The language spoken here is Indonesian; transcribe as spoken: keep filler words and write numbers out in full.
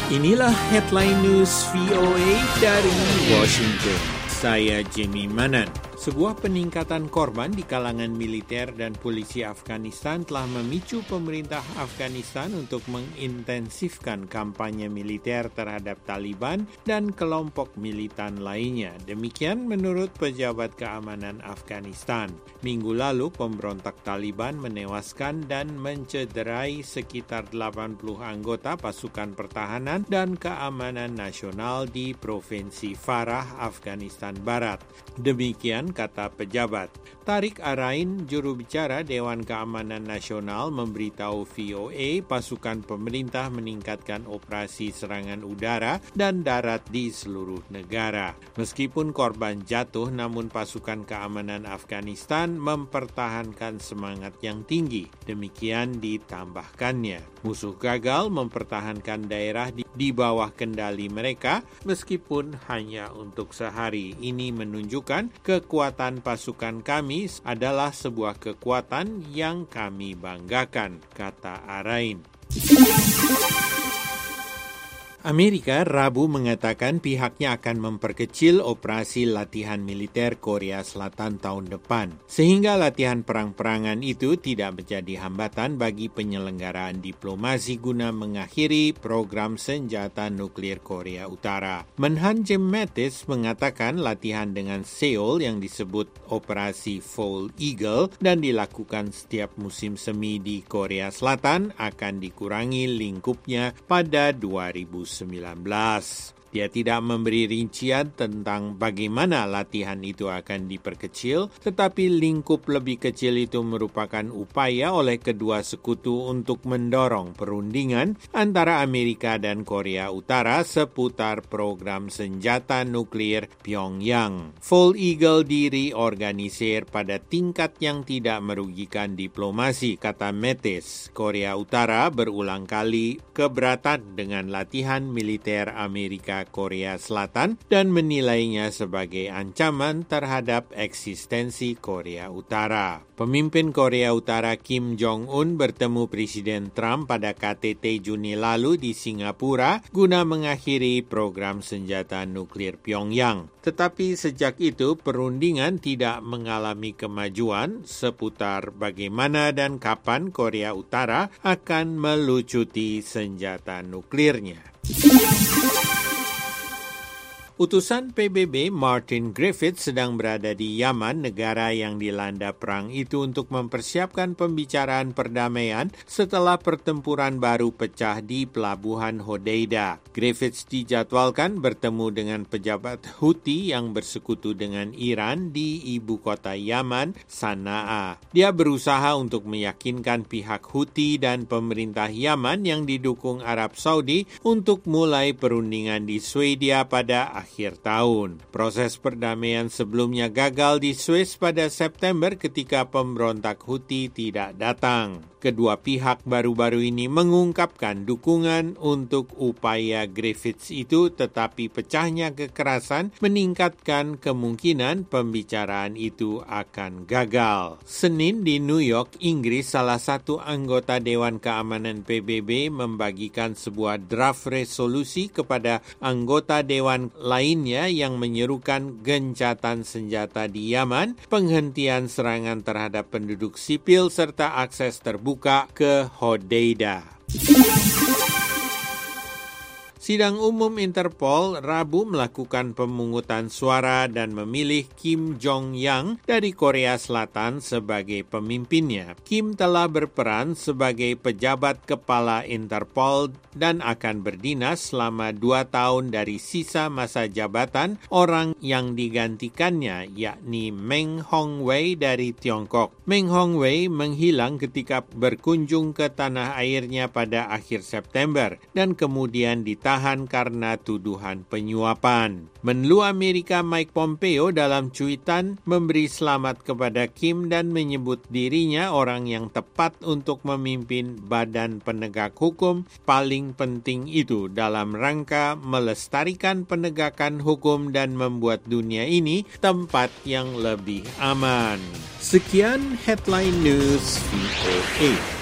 Inilah headline news V O A dari Washington. Saya Jimmy Manan. Sebuah peningkatan korban di kalangan militer dan polisi Afghanistan telah memicu pemerintah Afghanistan untuk mengintensifkan kampanye militer terhadap Taliban dan kelompok militan lainnya. Demikian menurut pejabat keamanan Afghanistan. Minggu lalu, pemberontak Taliban menewaskan dan mencederai sekitar delapan puluh anggota pasukan pertahanan dan keamanan nasional di Provinsi Farah, Afghanistan Barat. Demikian kata pejabat. Tariq Arain, juru bicara Dewan Keamanan Nasional, memberitahu V O A pasukan pemerintah meningkatkan operasi serangan udara dan darat di seluruh negara. Meskipun korban jatuh, namun pasukan keamanan Afghanistan mempertahankan semangat yang tinggi. Demikian ditambahkannya. Musuh gagal mempertahankan daerah di, di bawah kendali mereka meskipun hanya untuk sehari. Ini menunjukkan kekuatan pasukan kami adalah sebuah kekuatan yang kami banggakan, kata Arain. Amerika Rabu mengatakan pihaknya akan memperkecil operasi latihan militer Korea Selatan tahun depan, sehingga latihan perang-perangan itu tidak menjadi hambatan bagi penyelenggaraan diplomasi guna mengakhiri program senjata nuklir Korea Utara. Menhan Jim Mattis mengatakan latihan dengan Seoul yang disebut Operasi Fall Eagle dan dilakukan setiap musim semi di Korea Selatan akan dikurangi lingkupnya pada dua ribu sembilan belas. Dia tidak memberi rincian tentang bagaimana latihan itu akan diperkecil, tetapi lingkup lebih kecil itu merupakan upaya oleh kedua sekutu untuk mendorong perundingan antara Amerika dan Korea Utara seputar program senjata nuklir Pyongyang. Fall Eagle diorganisir pada tingkat yang tidak merugikan diplomasi, kata Mattis. Korea Utara berulang kali keberatan dengan latihan militer Amerika Korea Selatan dan menilainya sebagai ancaman terhadap eksistensi Korea Utara. Pemimpin Korea Utara Kim Jong-un bertemu Presiden Trump pada K T T Juni lalu di Singapura guna mengakhiri program senjata nuklir Pyongyang. Tetapi sejak itu perundingan tidak mengalami kemajuan seputar bagaimana dan kapan Korea Utara akan melucuti senjata nuklirnya. Utusan P B B Martin Griffiths sedang berada di Yaman, negara yang dilanda perang itu, untuk mempersiapkan pembicaraan perdamaian setelah pertempuran baru pecah di pelabuhan Hodeida. Griffiths dijadwalkan bertemu dengan pejabat Houthi yang bersekutu dengan Iran di ibu kota Yaman, Sana'a. Dia berusaha untuk meyakinkan pihak Houthi dan pemerintah Yaman yang didukung Arab Saudi untuk mulai perundingan di Swedia pada akhir akhir tahun. Proses perdamaian sebelumnya gagal di Swiss pada September ketika pemberontak Houthi tidak datang. Kedua pihak baru-baru ini mengungkapkan dukungan untuk upaya Griffiths itu, tetapi pecahnya kekerasan meningkatkan kemungkinan pembicaraan itu akan gagal. Senin di New York, Inggris, salah satu anggota Dewan Keamanan P B B membagikan sebuah draft resolusi kepada anggota Dewan lainnya yang menyerukan gencatan senjata di Yaman, penghentian serangan terhadap penduduk sipil, serta akses terbuka ke Hodeida. Sidang Umum Interpol Rabu melakukan pemungutan suara dan memilih Kim Jong-yang dari Korea Selatan sebagai pemimpinnya. Kim telah berperan sebagai pejabat kepala Interpol dan akan berdinas selama dua tahun dari sisa masa jabatan orang yang digantikannya, yakni Meng Hongwei dari Tiongkok. Meng Hongwei menghilang ketika berkunjung ke tanah airnya pada akhir September dan kemudian ditahan karena tuduhan penyuapan. Menlu Amerika Mike Pompeo dalam cuitan memberi selamat kepada Kim dan menyebut dirinya orang yang tepat untuk memimpin badan penegak hukum paling penting itu dalam rangka melestarikan penegakan hukum dan membuat dunia ini tempat yang lebih aman. Sekian Headline News V O A.